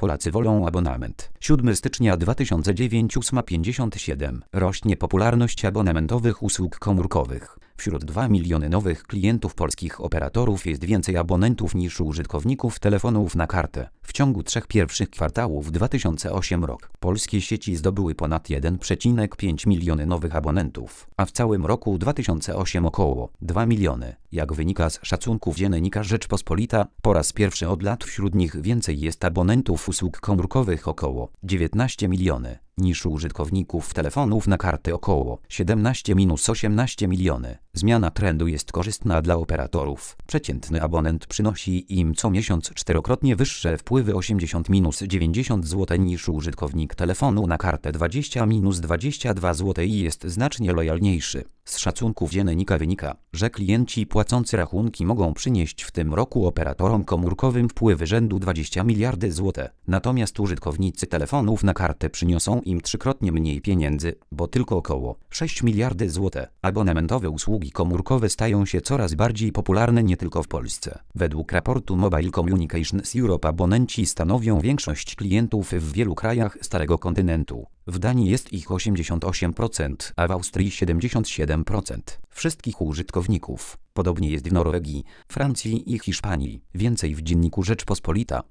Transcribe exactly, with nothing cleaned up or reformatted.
Polacy wolą abonament. siódmego stycznia dwa tysiące dziewiątego ósma pięćdziesiąt siedem. Rośnie popularność abonamentowych usług komórkowych. Wśród dwa miliony nowych klientów polskich operatorów jest więcej abonentów niż użytkowników telefonów na kartę. W ciągu trzech pierwszych kwartałów dwa tysiące ósmego roku polskie sieci zdobyły ponad jeden przecinek pięć miliony nowych abonentów, a w całym roku dwa tysiące ósmym około dwa miliony. Jak wynika z szacunków dziennika Rzeczpospolita, po raz pierwszy od lat wśród nich więcej jest abonentów usług komórkowych około dziewiętnaście miliony, niż użytkowników telefonów na karty około siedemnaście osiemnaście miliony. Zmiana trendu jest korzystna dla operatorów. Przeciętny abonent przynosi im co miesiąc czterokrotnie wyższe wpływy osiemdziesiąt dziewięćdziesiąt złotych niż użytkownik telefonu na kartę dwadzieścia dwadzieścia dwa złote i jest znacznie lojalniejszy. Z szacunków dziennika wynika, że klienci płacący rachunki mogą przynieść w tym roku operatorom komórkowym wpływy rzędu dwadzieścia miliardów złotych. Natomiast użytkownicy telefonów na kartę przyniosą im trzykrotnie mniej pieniędzy, bo tylko około sześć miliardów złotych. Abonamentowe usługi komórkowe stają się coraz bardziej popularne nie tylko w Polsce. Według raportu Mobile Communications Europe abonenci stanowią większość klientów w wielu krajach starego kontynentu. W Danii jest ich osiemdziesiąt osiem procent, a w Austrii siedemdziesiąt siedem procent wszystkich użytkowników. Podobnie jest w Norwegii, Francji i Hiszpanii. Więcej w dzienniku Rzeczpospolita.